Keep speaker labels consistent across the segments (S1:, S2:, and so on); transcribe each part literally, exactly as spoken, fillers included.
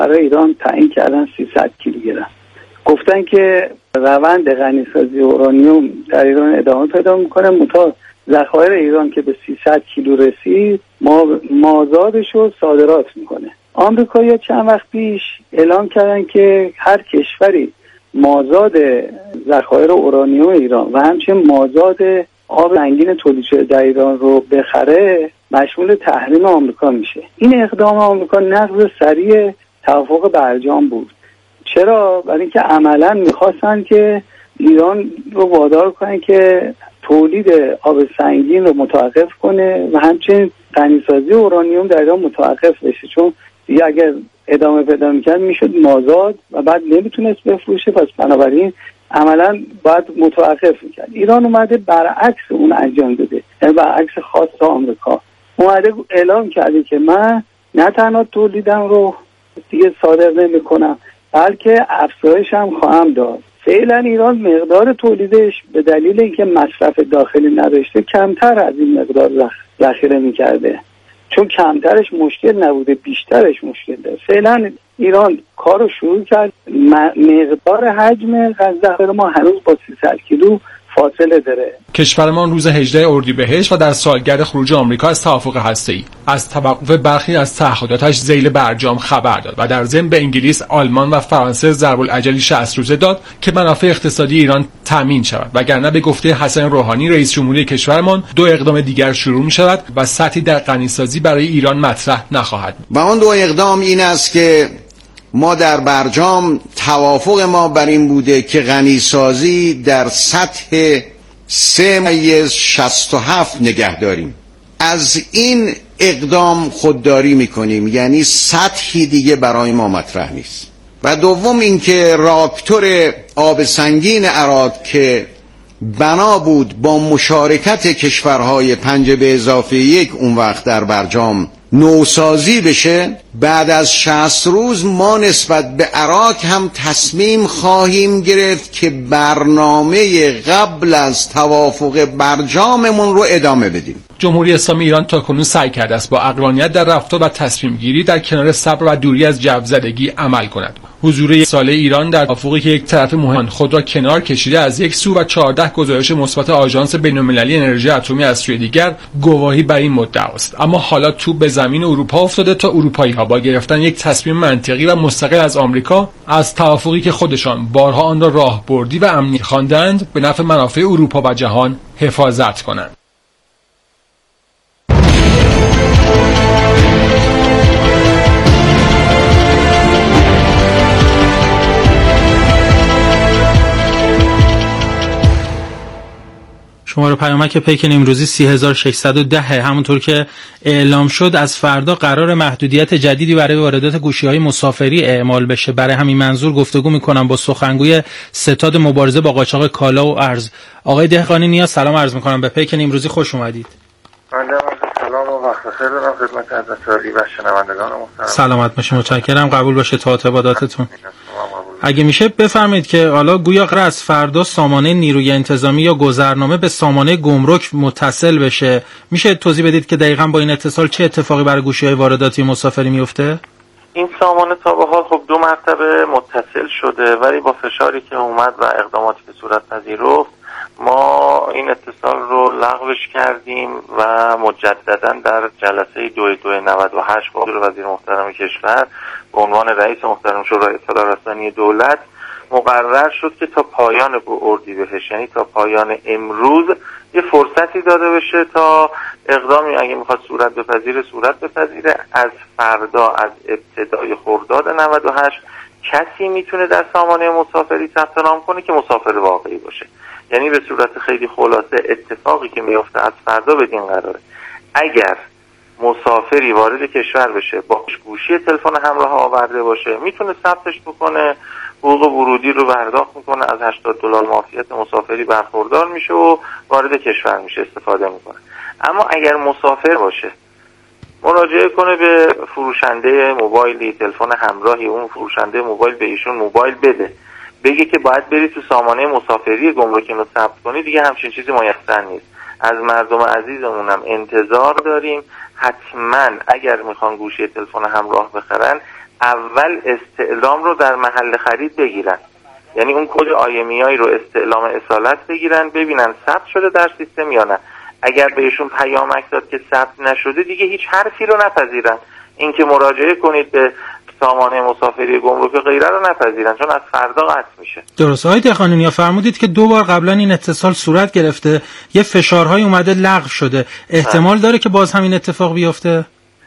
S1: برای ایران تعیین کردن سیصد کیلوگرم. گفتن که روند غنیسازی اورانیوم در ایران ادامه پیدا میکنه، متا ذخایر ایران که به سیصد کیلو رسید ما مازادش رو صادرات میکنه. آمریکایی‌ها چند وقت پیش اعلام کردن که هر کشوری مازاد ذخایر اورانیوم ایران و همچنین مازاد آب رنگین تولید شده در ایران رو بخره مشمول تحریم آمریکا میشه. این اقدام آمریکا نقض سریع توافق برجام بود. چرا؟ برای اینکه عملاً میخواستن که ایران رو وادار کنن که تولید آب سنگین رو متوقف کنه و همچنین غنیسازی اورانیوم در ایران متوقف بشه، چون دیگه اگر ادامه پیدا میکرد میشد مازاد و بعد نمیتونست بفروشه، پس بنابراین عملا باید متوقف میکرد. ایران اومده برعکس اون انجام داده، یعنی برعکس خواست آمریکا اومده اعلام کرده که من نه تنها تولیدم رو دیگه صادر نمیکنم بلکه افزایش هم خواهم داد. فعلا ایران مقدار تولیدش به دلیل اینکه مصرف داخلی نداشته کمتر از این مقدار ذخیره میکرده، چون کمترش مشکل نبوده بیشترش مشکل داره. فعلا ایران کارو شروع کرد، مقدار حجم ذخایر ما هنوز با سیصد کیلو فاصله داره.
S2: کشورمان روز هجدهم اردیبهشت و در سالگرد خروج آمریکا از توافق هسته‌ای از توقف برخی از تعهداتش ذیل برجام خبر داد و در ضمن به انگلیس، آلمان و فرانسه ضرب العجلی شصت روزه داد که منافع اقتصادی ایران تامین شود، وگرنه به گفته حسن روحانی رئیس جمهوری کشورمان دو اقدام دیگر شروع می شود و سطحی در غنیسازی برای ایران مطرح نخواهد.
S3: و اون دو اقدام این است که ما در برجام توافق ما بر این بوده که غنیسازی در سطح سه ممیز شصت و هفت نگه داریم. از این اقدام خودداری میکنیم، یعنی سطحی دیگه برای ما مطرح نیست. و دوم اینکه راکتور آب سنگین عراق که بنا بود با مشارکت کشورهای پنج به اضافه یک اون وقت در برجام نوسازی بشه، بعد از شصت روز ما نسبت به عراق هم تصمیم خواهیم گرفت که برنامه قبل از توافق برجاممون رو ادامه بدیم.
S2: جمهوری اسلامی ایران تاکنون سعی کرده است با عقلانیت در رفتار و تصمیم گیری در کنار صبر و دوری از جوزدگی عمل کند. حضور یک ساله ایران در توافقی که یک طرف مهم خود را کنار کشیده از یک سو و چهارده گزارش مثبت آژانس بین‌المللی انرژی اتمی از سوی دیگر گواهی بر این مدعا است. اما حالا توپ به زمین اروپا افتاده تا اروپایی‌ها با گرفتن یک تصمیم منطقی و مستقل از آمریکا از توافقی که خودشان بارها آن را راهبردی و امنی خواندند به نفع منافع اروپا و جهان حفاظت کنند.
S4: شماره پیامک پیک نیمروزی سه هزار و ششصد و ده. همونطور که اعلام شد از فردا قرار محدودیت جدیدی برای واردات گوشی‌های مسافری اعمال بشه. برای همین منظور گفتگو می‌کنم با سخنگوی ستاد مبارزه با قاچاق کالا و ارز، آقای دهقانی نیا. سلام عرض می‌کنم به پیک نیمروزی، خوش اومدید.
S5: بنده سلام و وقت بخیر دارم خدمت حضرت عالی و شنوندگان محترم.
S4: سلامت باشید، متشکرم. قبول باشه تا عباداتتون. اگه میشه بفرمایید که حالا گویا قرار از فردا سامانه نیروی انتظامی یا گذرنامه به سامانه گمرک متصل بشه. میشه توضیح بدید که دقیقاً با این اتصال چه اتفاقی برای گوشی‌های وارداتی مسافری میفته؟
S5: این سامانه تا به حال خب دو مرتبه متصل شده، ولی با فشاری که اومد و اقداماتی که صورت پذیرفت ما این اتصال رو لغوش کردیم و مجددا در جلسه دو دو نود و هشت با حضور وزیر محترم کشور به عنوان رئیس محترم شورای اطلاع رسانی دولت مقرر شد که تا پایان اردیبهشت، یعنی تا پایان امروز، یه فرصتی داده بشه تا اقدامی اگه میخواد صورت بپذیره صورت بپذیره. از فردا، از ابتدای خرداد نود و هشت کسی میتونه در سامانه مسافری ثبت نام کنه که مسافر واقعی باشه. یعنی به صورت خیلی خلاصه اتفاقی که میفته از فردا بدین قراره اگر مسافری وارد کشور بشه با گوشی تلفن همراه آورده باشه میتونه ثبتش بکنه، حقوق ورودی رو پرداخت میکنه، از هشتاد دلار معافیت مسافری برخوردار میشه و وارد کشور میشه، استفاده میکنه. اما اگر مسافر باشه مراجعه کنه به فروشنده موبایلی، تلفن همراهی اون فروشنده موبایل به ایشون موبایل بده، بگه که باید بری تو سامانه مسافری گمرک اینو ثبت کنی، دیگه همچین چیزی میسر نیست. از مردم عزیزمونم انتظار داریم حتما اگر میخوان گوشی تلفن همراه بخرن اول استعلام رو در محل خرید بگیرن، یعنی اون کد آی ام ای آی رو استعلام اصالت بگیرن ببینن ثبت شده در سیستم یا نه. اگر بهشون پیامک داد که ثبت نشده دیگه هیچ حرفی رو نپذیرن، اینکه مراجعه کنید به سامانه مسافری گمرک غیره رو نپذیرن، چون از فردا قطع میشه.
S4: درست. آقای دهقانی فرمودید که دو بار قبلا این اتصال صورت گرفته، یه فشارهای اومده لغو شده، احتمال داره که باز همین اتفاق بیفته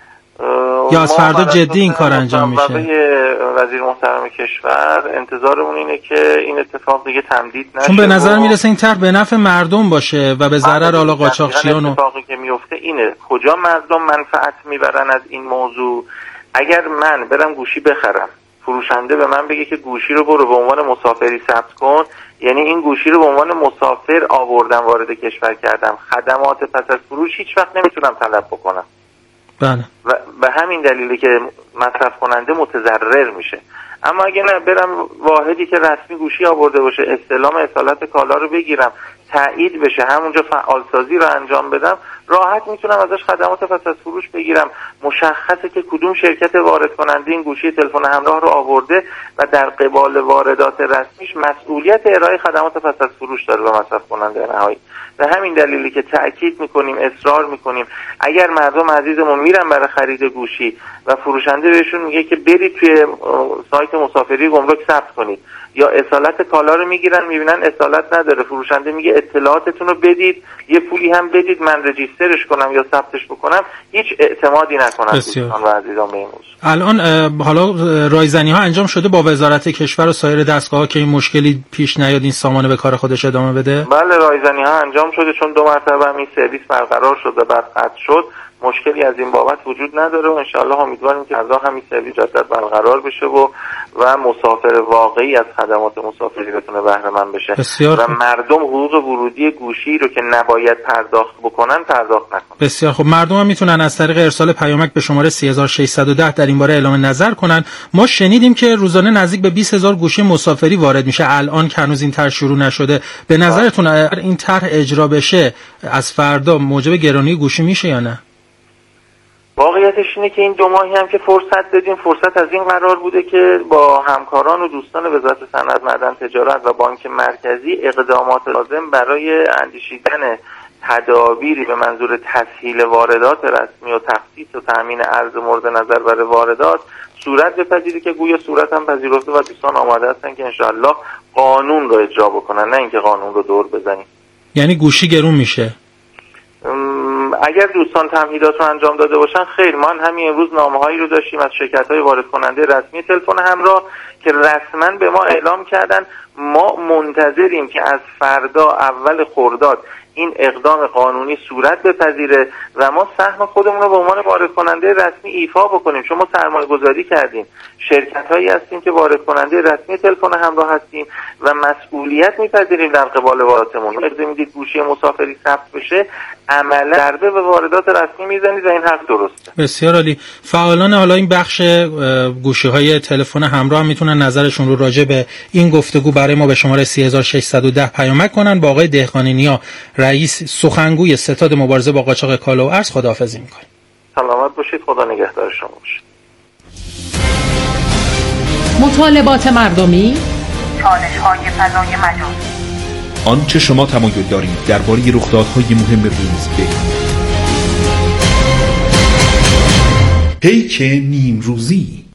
S4: یا از فردا جدی این کار انجام میشه؟
S5: وزیر محترم کشور انتظارمون اینه که این اتفاق دیگه تمدید نشه،
S4: چون به نظر میرسه این طرح به نفع مردم باشه و به ضرر حالا قاچاقچیان.
S5: اتفاقی که میفته اینه کجا مردم منفعت میبرن از این موضوع. اگر من برم گوشی بخرم، فروشنده به من بگه که گوشی رو برو به عنوان مسافری ثبت کن، یعنی این گوشی رو به عنوان مسافر آوردم وارد کشور کردم، خدمات پس از فروش هیچ وقت نمیتونم طلب بکنم.
S4: بله.
S5: و به همین دلیلی که مصرف کننده متضرر میشه. اما اگه نه برم واحدی که رسمی گوشی آورده باشه، استعلام اصالت کالا رو بگیرم، تایید بشه، همونجا فعالسازی رو انجام بدم، راحت میتونم ازش خدمات پس از فروش بگیرم. مشخصه که کدوم شرکت وارد کننده این گوشی تلفن همراه رو آورده و در قبال واردات رسمیش مسئولیت ارائه خدمات پس از فروش داره به مصرف کننده نهایی. به همین دلیلی که تأکید میکنیم، اصرار میکنیم اگر مردم عزیزمون میرن برای خرید گوشی و فروشنده بهشون میگه که برید توی سایت مسافری گمرک ثبت کنید یا اصالت کالا رو میگیرن میبینن اصالت نداره، فروشنده میگه اطلاعاتتون رو بدید، یه پولی هم بدید من رجیسترش کنم یا ثبتش بکنم، هیچ اعتمادی نکنن دوستان و عزیزان به این موضوع.
S4: الان حالا رایزنی ها انجام شده با وزارت کشور و سایر دستگاه ها که این مشکلی پیش نیاد این سامانه به کار خودش ادامه بده؟
S5: بله رایزنی ها انجام شده، چون دو مرتبه هم این سرویس برقرار شد و بعد قطع شد، مشکلی از این بابت وجود نداره و انشاءالله امیدواریم که فردا همین سرویس جدید برقرار بشه و و مسافر واقعی از خدمات مسافری بتونه بهره مند بشه
S4: بسیار
S5: و مردم حقوق ورودی گوشی رو که نباید پرداخت بکنن پرداخت نکنن.
S4: بسیار خب. مردم هم میتونن از طریق ارسال پیامک به شماره سه هزار و ششصد و ده در این باره اعلام نظر کنن. ما شنیدیم که روزانه نزدیک به بیست هزار گوشی مسافری وارد میشه الان که هنوز این طرح شروع نشده. به نظرتون اگر این طرح اجرا بشه از فردا موجب گرانی گوشی میشه یا نه؟
S5: واقعیتش اینه که این دو ماهی هم که فرصت دادیم، فرصت از این قرار بوده که با همکاران و دوستان وزارت صنعت، معدن، تجارت و بانک مرکزی اقدامات لازم برای اندیشیدن تدابیری به منظور تسهیل واردات رسمی و تخصیص و تامین ارز مورد نظر برای واردات صورت بپذیره که گویا صورت هم پذیرفته و دوستان آماده هستن که انشاءالله قانون رو اجرا بکنن، نه اینکه قانون رو دور بزنیم.
S4: یعنی گوشی گرون میشه؟
S5: اگر دوستان تمهیدات رو انجام داده باشن خیر. ما همین امروز نامه‌هایی رو داشتیم از شرکت‌های وارد کننده رسمی تلفن همراه که رسما به ما اعلام کردن ما منتظریم که از فردا اول خرداد این اقدام قانونی صورت بپذیره و ما سهم خودمون رو به عنوان وارد کننده رسمی ایفا بکنیم. چون ما سرمایه گذاری کردیم، شرکت هایی هستیم که وارد کننده رسمی تلفن همراه هستیم و مسئولیت میپذیریم در قبال وارداتمون. اگه میدید گوشی مسافری ثبت بشه عملا ضربه به واردات رسمی میزنید و این حرف درسته.
S4: بسیار عالی. فعالان حالا این بخش گوشی های تلفن همراه هم میتونن نظرشون رو راجع به این گفتگو برای ما به شماره سه هزار و ششصد و ده پیامک کنن. با آقای دهقانی نیا رئیس سخنگوی ستاد مبارزه با قاچاق کالا و ارز خداحافظی میکنیم.
S5: سلامت باشید، خدا نگهدار شما باشه.
S6: مطالبات مردمی، چالش‌های فضای مجازی،
S7: آنچه شما تمایل دارید درباره رخدادهای مهم روز بگویید. پیک نیمروزی.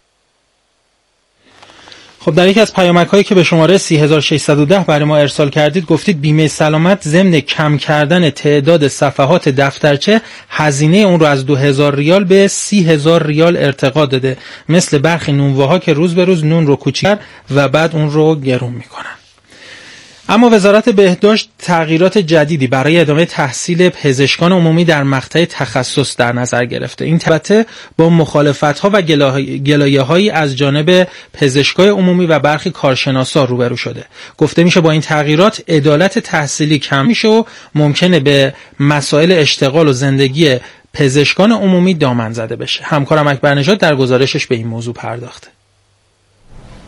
S4: خب در یکی از پیامک‌هایی که به شماره سه هزار و ششصد و ده برای ما ارسال کردید گفتید بیمه سلامت ضمن کم کردن تعداد صفحات دفترچه هزینه اون رو از دو هزار ریال به سی هزار ریال ارتقا داده، مثل برخی نونواها که روز به روز نون رو کوچیک‌تر و بعد اون رو گرون میکنن. اما وزارت بهداشت تغییرات جدیدی برای ادامه تحصیل پزشکان عمومی در مقطع تخصص در نظر گرفته. این البته با مخالفت‌ها و گلایه‌هایی از جانب پزشکای عمومی و برخی کارشناسا روبرو شده. گفته میشه با این تغییرات عدالت تحصیلی کم میشه و ممکنه به مسائل اشتغال و زندگی پزشکان عمومی دامن زده بشه. همکارم اکبر نژاد در گزارشش به این موضوع پرداخته.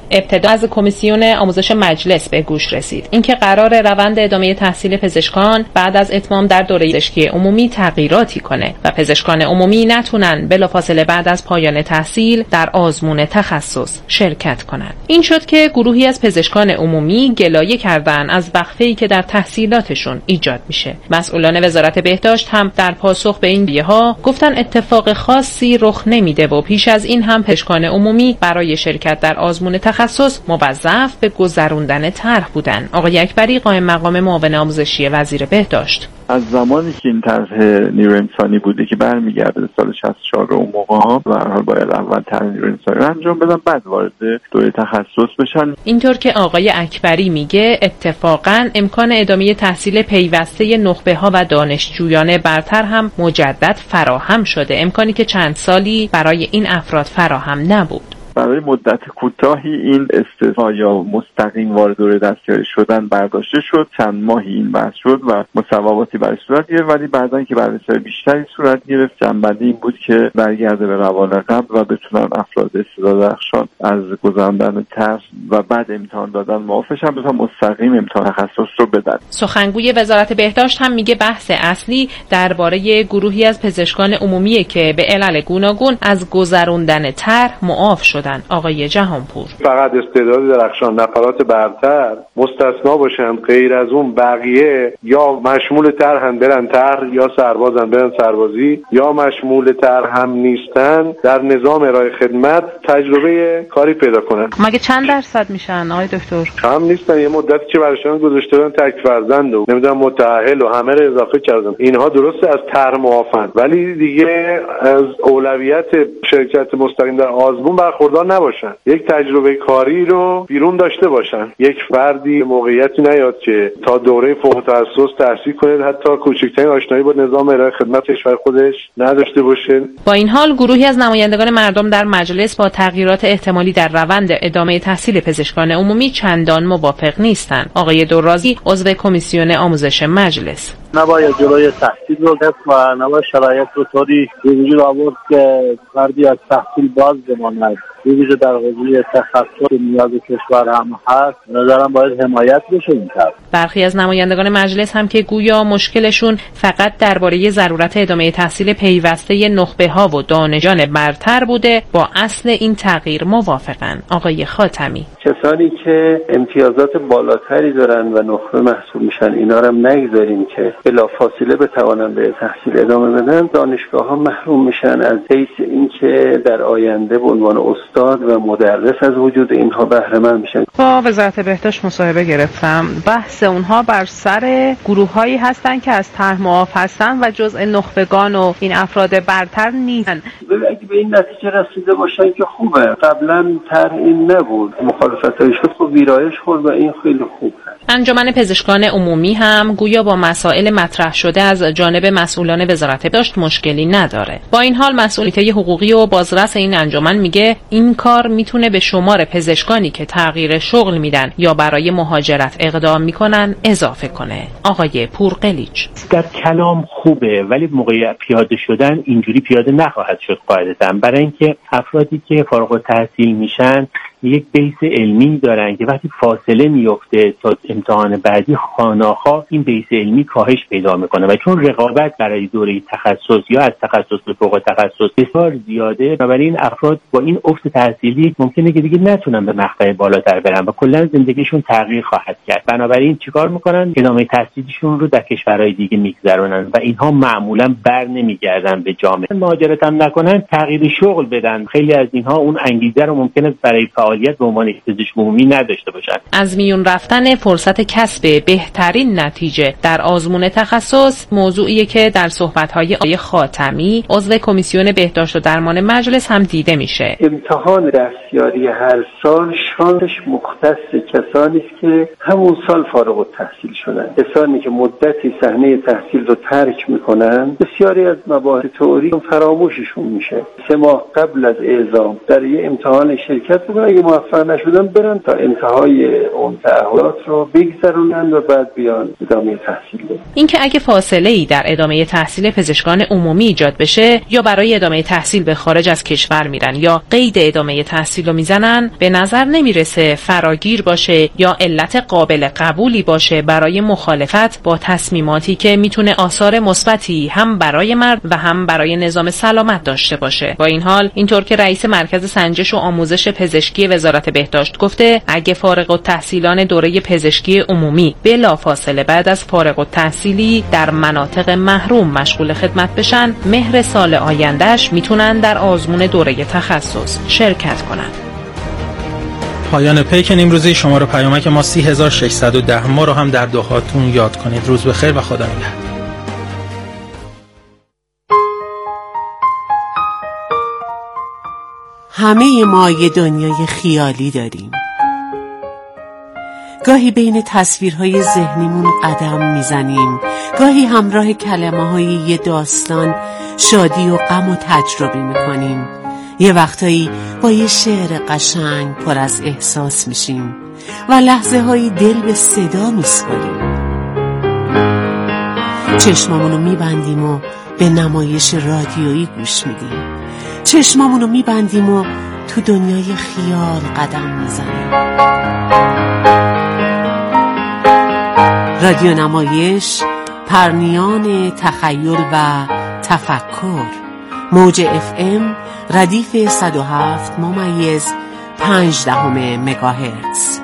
S6: ابتدا از کمیسیون آموزش مجلس به گوش رسید اینکه قرار روند ادامه تحصیل پزشکان بعد از اتمام در دوره پزشکی عمومی تغییراتی کنه و پزشکان عمومی نتونن بلافاصله بعد از پایان تحصیل در آزمون تخصص شرکت کنند. این شد که گروهی از پزشکان عمومی گلایه کردن از وقفه‌ای که در تحصیلاتشون ایجاد میشه. مسئولان وزارت بهداشت هم در پاسخ به این گلایه‌ها گفتن اتفاق خاصی رخ نمیده و پیش از این هم پزشکان عمومی برای شرکت در آزمون تخصص موظف به گذروندن طرح بودن. آقای اکبری قائم مقام معاون آموزشی وزیر بهداشت:
S8: از زمانی که این طرح نیرو انسانی بوده که برمیگرده به سال شصت و چهار اون موقع ها به هر حال باید اول طرح نیرو انسانی رو انجام بدن بعد وارد دوره تخصص بشن.
S6: اینطور که آقای اکبری میگه اتفاقا امکان ادامه تحصیل پیوسته نخبه ها و دانشجویان برتر هم مجدد فراهم شده، امکانی که چند سالی برای این افراد فراهم نبود.
S8: برای مدت کوتاهی این استثنا یا مستقیم وارد دوره دستیاری شدن برداشته شد، چند ماهی این بحث شد و مصوباتی برای صورت گرفت، ولی بعدن که برای سال بیشتری صورت گرفت جنبندی این بود که برگرده به روال قبل و بتونن افراد استعدادرخشان از گذراندن طرح و بعد امتحان دادن معافش هم بتونن مستقیم امتحان تخصص رو بدن.
S6: سخنگوی وزارت بهداشت هم میگه بحث اصلی درباره گروهی از پزشکان عمومی که به علل گوناگون از گذراندن طرح معاف شدن. آقای جهانپور:
S9: فقط استعداد درخشان نفرات برتر مستثنا باشن، غیر از اون بقیه یا مشمول طرحن برن طرح یا سربازن برن سربازی یا مشمول طرح هم نیستن در نظام ارائه خدمت تجربه کاری پیدا کنن.
S6: مگه چند درصد میشن آقای دکتر؟
S9: کم نیستن، یه مدتی که براشون گذاشته بودن تک فرزند و نمیدونم متأهل و همه رو اضافه کردن. اینها درسته از طرح معافن ولی دیگه از اولویت شرکت مستقیم در آزمون برخوردار نباشن، یک تجربه کاری رو بیرون داشته باشن. یک فردی موقعیتی نیاد که تا دوره فوق تخصص تحصیل کنه حتی کوچکترین آشنایی با نظام ارائه خدمت کشور خودش نداشته باشه.
S6: با این حال گروهی از نمایندگان مردم در مجلس با تغییرات احتمالی در روند ادامه تحصیل پزشکان عمومی چندان موافق نیستند. آقای دورازی عضو کمیسیون آموزش مجلس:
S10: نباید جلوی تحصیل رو گرفت و نباید شرایط رو طوری به وجود آورد که فردی از تحصیل باز بماند. ویژه در حوزه تخصص نیاز کشور هم هست، نظرم باید حمایت بشه این طرح.
S6: برخی از نمایندگان مجلس هم که گویا مشکلشون فقط درباره ضرورت ادامه تحصیل پیوسته نخبه ها و دانشجویان برتر بوده با اصل این تغییر موافقن. آقای خاتمی:
S11: کسانی که امتیازات بالاتری دارن و نخبه محسوب میشن اینا رو هم نگذاریم که بلافاصله بتوانن به تحصیل ادامه بدن. دانشگاه ها محروم میشن از حیث اینکه در آینده به عنوان استاد و مدرس از وجود اینها بهره مند میشن.
S12: با وزارت بهداشت مصاحبه گرفتم. بحث اونها بر سر گروه‌هایی هستن که از طرح معاف هستن و جزء نخبگان و این افراد برتر نیستن.
S11: اگه به این نتیجه رسیده باشن که خوبه. قبلا طرح این نبود. مخالفتایی شد خب ویرایش خورد و این خیلی خوبه.
S6: انجمن پزشکان عمومی هم گویا با مسائل مطرح شده از جانب مسئولان وزارت بهداشت مشکلی نداره. با این حال مسئولیت حقوقی و بازرس این انجمن میگه این کار میتونه به شمار پزشکانی که تغییر شغل میدن یا برای مهاجرت اقدام میکنن اضافه کنه. آقای پورقلیچ:
S13: در کلام خوبه ولی موقع پیاده شدن اینجوری پیاده نخواهد شد قاعدتاً، برای اینکه افرادی که فارغ التحصیل میشن یک بیس علمی دارن که وقتی فاصله میفته تا امتحان بعدی خانه‌ها این بیس علمی کاهش پیدا میکنه و چون رقابت برای دوره تخصص یا از تخصص به فوق تخصص بسیار زیاده و برای این افراد با این افت تحصیلی ممکنه که دیگه نتونن به مقطع بالاتر برن و کلا زندگیشون تغییر خواهد کرد. بنابراین چیکار میکنن؟ ادامه تحصیلشون رو در کشورهای دیگه میگذرونن و اینها معمولا بر نمیگردن به جامعه. مهاجرت هم نکنن، تغییر شغل بدن. خیلی از اینها اون انگیزه رو ممکنه برای فعالیت به عنوان پزشک عمومی نداشته باشن.
S6: از میون رفتن فرصت کسب بهترین نتیجه در آزمون تخصص موضوعیه که در صحبت‌های آقای خاتمی عضو کمیسیون بهداشت و درمان مجلس هم دیده میشه.
S11: امتحان دستیاری هر سال شانسش مختص کسانی است که همون سال فارغ التحصیل شدن. کسانی که مدتی صحنه تحصیل رو ترک میکنن بسیاری از مباحث تئوری فراموششون میشه. سه ماه قبل از اعزام در یه امتحان شرکت بکنن، اگه موفق نشدن برن تا انتهای اون تعهدات رو بگذرونن و بعد بیان ادامه تحصیل بدن.
S6: اینکه اگه فاصله ای در ادامه تحصیل پزشکان عمومی ایجاد بشه یا برای ادامه تحصیل به خارج از کشور میرن یا قید ادامه تحصیل رو میزنن، به نظر نمیرسه فراگیر باشه یا علت قابل قبولی باشه برای مخالفت با تصمیماتی که میتونه آثار مثبتی هم برای مرد و هم برای نظام سلامت داشته باشه. با این حال اینطور که رئیس مرکز سنجش و آموزش پزشکی وزارت بهداشت گفته، اگه فارغ التحصیلان دوره پزشکی عمومی بلافاصله بعد از فارغ التحصیلی در مناطق محروم مشغول خدمت بشن، مهر سال آیندهش میتونن در آزمون دوره تخصص شرکت کنن.
S4: پایان پیک امروزی شما رو پیامک ما سی هزار و ششصد و ده ما رو هم در دعاتون یاد کنید. روز بخیر و خدا نگهدار.
S14: همه ما یه دنیای خیالی داریم. گاهی بین تصویرهای ذهنیمون قدم میزنیم، گاهی همراه کلمه‌های یه داستان شادی و غم و تجربه میکنیم. یه وقتایی با یه شعر قشنگ پر از احساس میشیم و لحظه هایی دل به صدا میسپاریم. چشمامونو میبندیم و به نمایش رادیویی گوش میدیم. چشمامونو میبندیم و تو دنیای خیال قدم میزنیم. رادیو نمایش، پرنیان تخیل و تفکر. موج اف ام ردیف صد و هفت ممیز پنج دهم مگاهرتز.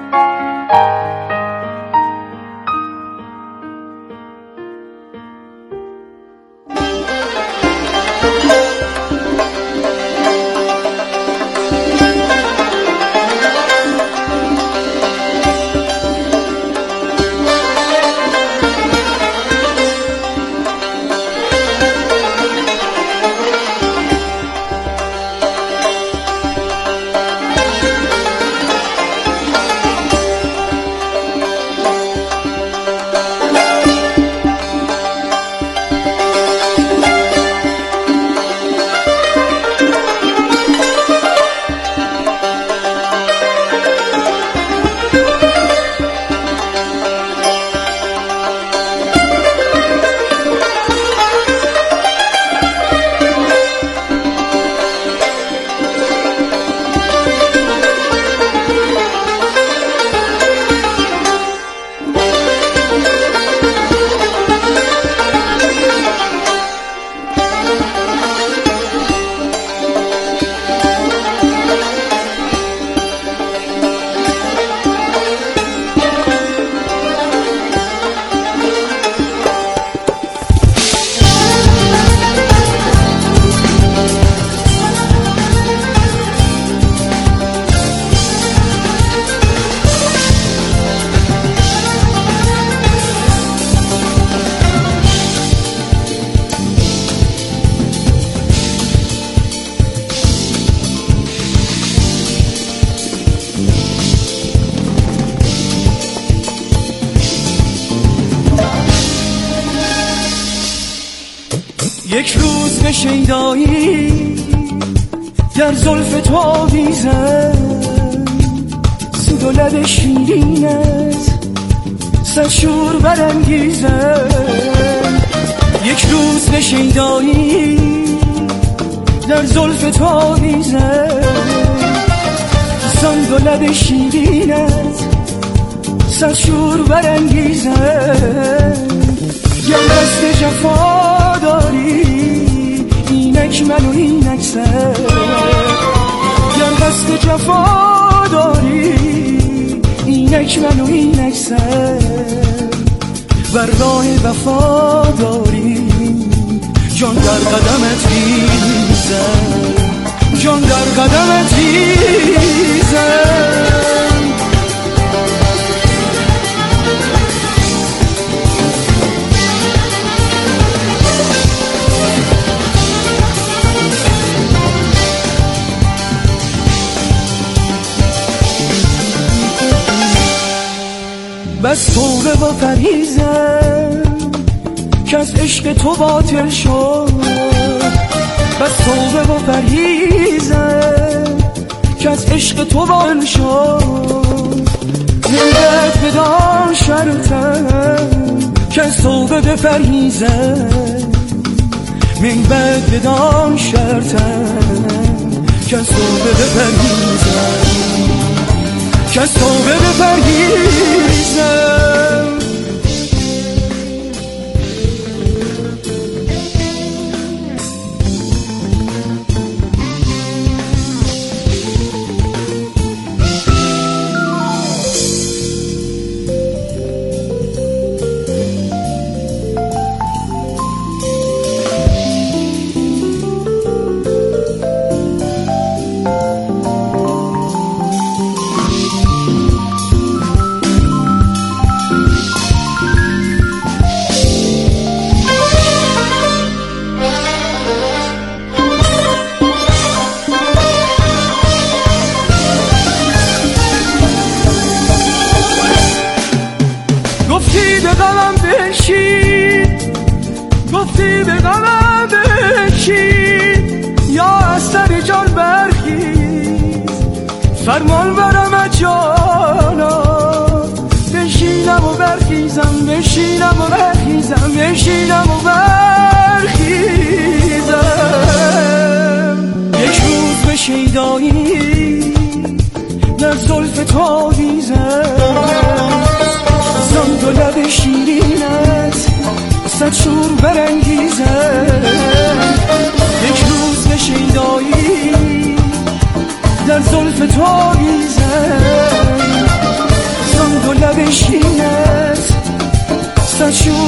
S15: یک روز به شیدایی در زلف تو آویزم، سود و لب شیرینت صد شور برانگیزم. یک روز به شیدایی در زلف تو آویزم، سود و لب شیرینت صد شور برانگیزم. گر دست جفا داری اینک من و اینک سر، گر دست جفا داری اینک من و اینک سر، بر راه وفا داری جان در قدمت ریزم، جان در قدمت ریزم. بس توبه و پریزم که از عشق تو باطل شد، بس توبه و پریزم که از عشق تو بان شد ملت بدان شرطم که از توبه بپرهیزم من بعد بدان شرطم که از توبه بپرهیزم که از توبه بپرهیزم فرمان برم جانا بشینم و برخیزم بشینم و برخیزم بشینم و برخیزم یک روز به شیدایی در زلف تو بیزم زند و لب شیرینت صد شور برانگیزم یک روز به شیدایی در زلف تو بیزم زند و لب شیرینت صد شور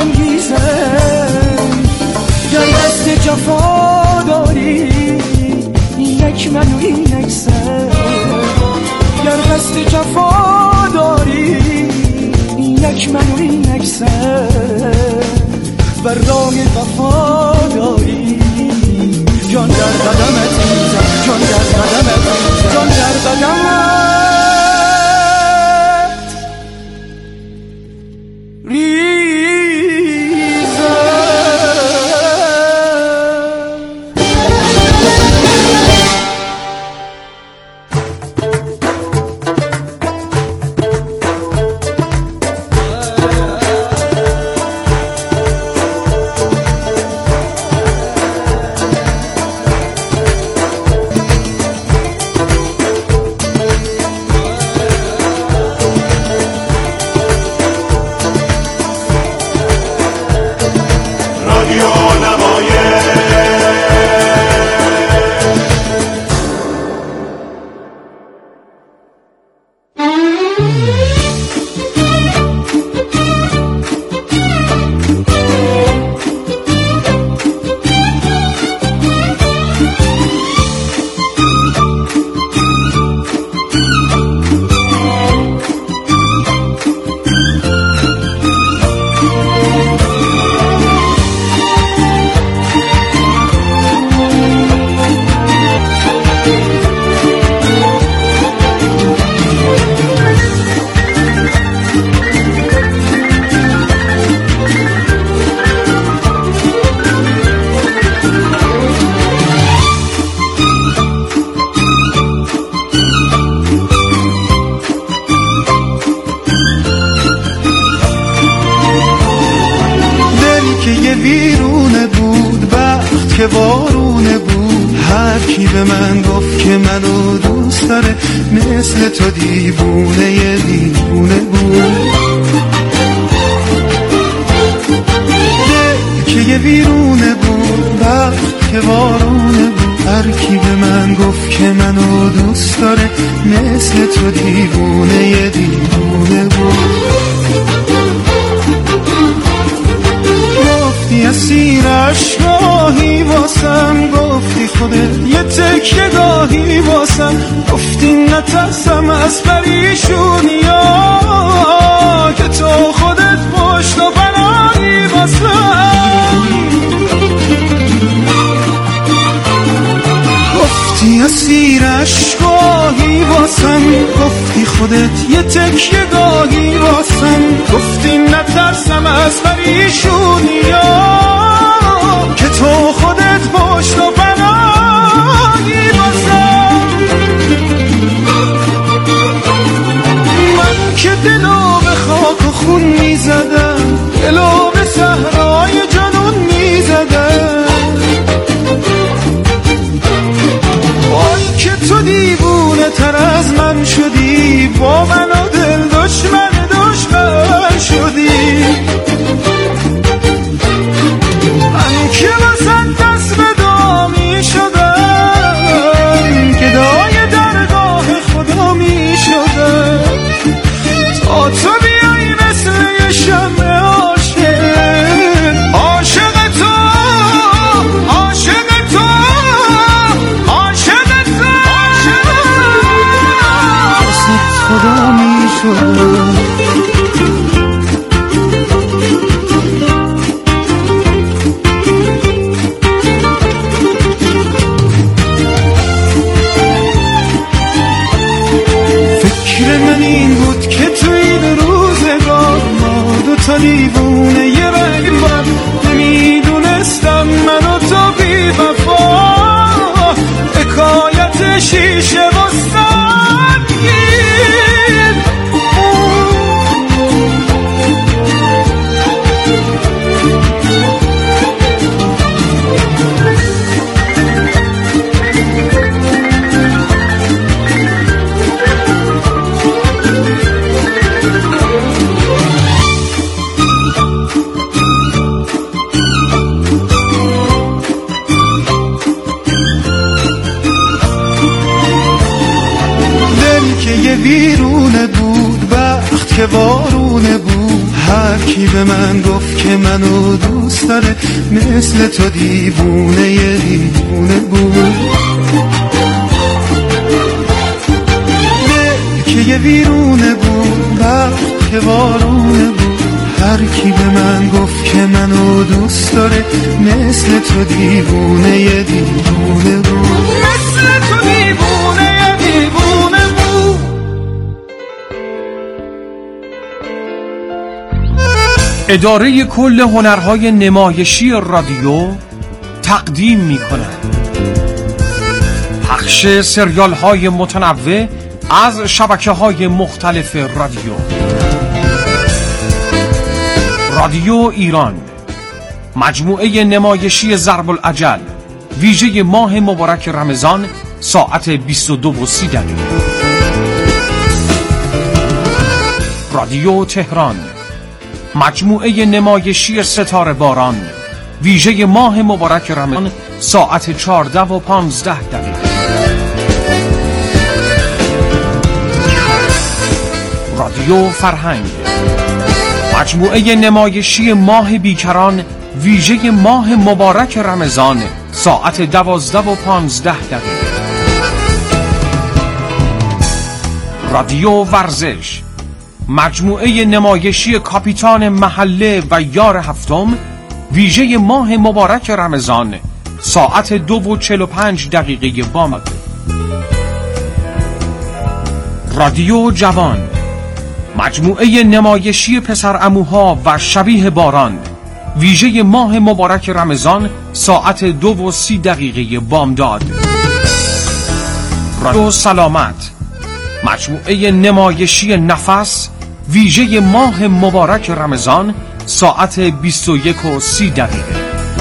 S15: برانگیزم گر دست جفا داری اینک من و اینک سر گر دست جفا داری اینک من و اینک سر بر راه وفا داری جان در قدمت ریزم جان در قدمت جان در قدمت که تو خودت پشت و بنایی باسم
S16: که دلو به خاک و خون میزدم، دلو به صحرای جنون میزدم. وای که تو دیوونه تر از من شدی، با من و دل دشمن دشمن شدی. من که واسه دست به دعا می شدم، که دعای درگاه خدا می شدم، تا تو بیایی مثل یه شمع عاشق. عاشق تو، عاشق تو، عاشق تو، واسه خدا می شدم. تا دیوونه یه رنگ من نمیدونستم من و تو بی وفا، حکایت شیشه و سنگین. ویرونه بود، وقت که وارونه بود، هر کی به من گفت که منو دوست داره مثل تو دیوونه یه دیوونه بود. دل که یه ویرونه بود، وقت که وارونه بود، هر کی به من گفت که منو دوست داره مثل تو دیوونه یه دیوونه بود، مثل تو دیوونه یه دیوونه بود.
S17: اداره کل هنرهای نمایشی رادیو تقدیم می کند پخش سریال های متنوع از شبکه های مختلف رادیو. رادیو ایران، مجموعه نمایشی ضرب الاجل، ویژه ماه مبارک رمضان، ساعت بیست و دو و سی دقیقه. رادیو تهران، مجموعه نمایشی ستاره باران، ویژه ماه مبارک رمضان، ساعت چهارده و پانزده دقیقه. رادیو فرهنگ، مجموعه نمایشی ماه بیکران، ویژه ماه مبارک رمضان، ساعت دوازده و پانزده دقیقه. رادیو ورزش، مجموعه نمایشی کاپیتان محله و یار هفتم، ویژه ماه مبارک رمضان، ساعت دو و چل و پنج دقیقه بامداد. رادیو جوان، مجموعه نمایشی پسرعموها و شبیه باران، ویژه ماه مبارک رمضان، ساعت دو و سی دقیقه بامداد. رادیو سلامت، مجموعه نمایشی نفس، ویژه ماه مبارک رمضان، ساعت بیست و یک و سی دقیقه.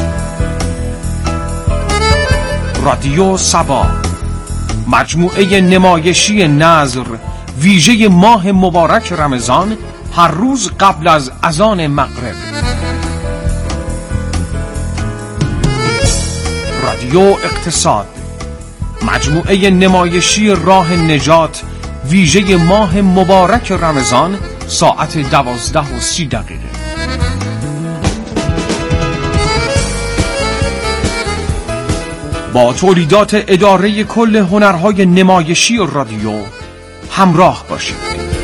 S17: رادیو صبا، مجموعه نمایشی نظر، ویژه ماه مبارک رمضان، هر روز قبل از اذان مغرب. رادیو اقتصاد، مجموعه نمایشی راه نجات، ویژه ماه مبارک رمضان، ساعت دوازده و سی دقیقه. با تولیدات اداره کل هنرهای نمایشی رادیو همراه باشید.